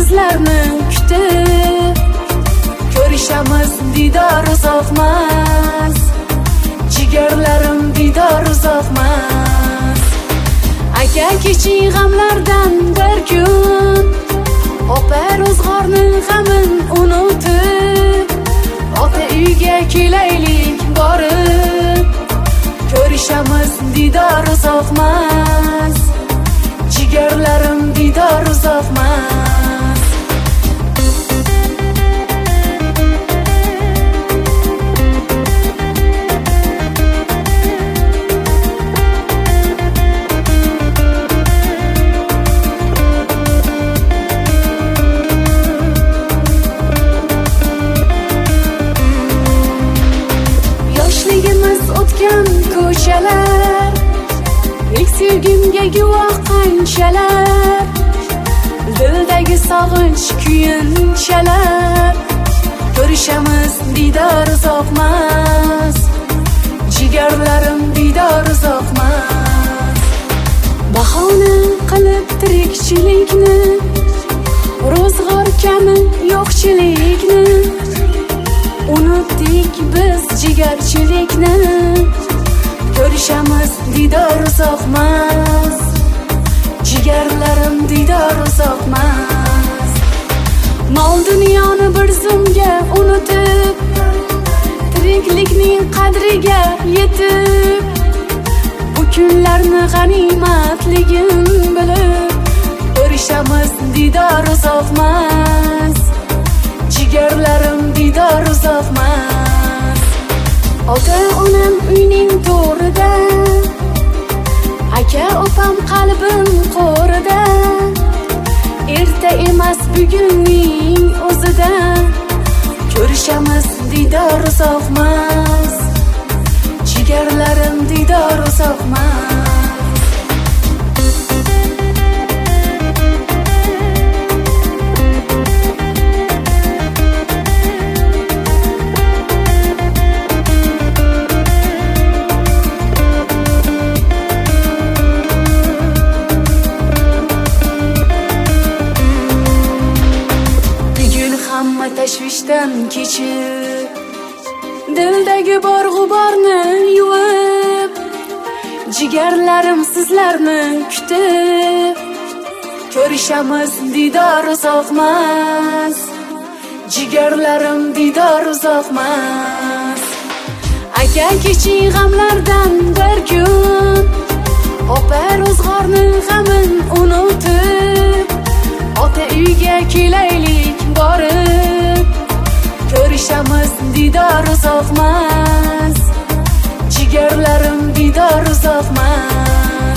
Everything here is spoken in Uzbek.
sizlarni kutib, ko'rishamiz didor uzoqmas, jigarlarim didor uzoqmas. Aka keching g'amlardan bir kun, opa ro'zg'orning g'amin unutib, ota uyga kelaylik borib, ko'rishamiz didor uzoqmas, jigarlarim didor uzoqmas. Yoshligimiz o'tgan ko'chalar, ilk sevgimga guvoh qanchalar, dildagi sog'inch kuyinchalar. Ko'rishamiz didor uzoqmas, jigarlarim didor uzoqmas. Bahona qilib tirikchilikni, ro'zg'or kamin yo'qchilikni, unutdik biz jigarchilikni. Ko'rishamiz didor uzoqmas, jigarlarim didor uzoqmas. Mol dunyoni bir zumga unutib, tiriklikning qadriga yetib, bu kunlarni g'animatligin bilib, ko'rishamiz didor uzoqmas, jigarlarim didor uzoqmas. Ota-onam uyning to'rida, aka opam qalbim qo'rida, erta emas bugunning o'zida, ko'rishamiz didor uzoqmas, jigarlarim didor uzoqmas. Hamma tashvishdan kechib, dildagi bor g'uborni yuvib, jigarlarim sizlarni kutib, ko'rishamiz didor uzoqmas, jigarlarim didor uzoqmas. Aka keching g'amlardan bir kun, opa ro'zg'orning g'amin unutib, ota uyga kelaylik borib, ko'rishamiz didor uzoqmas, jigarlarim didor uzoqmas.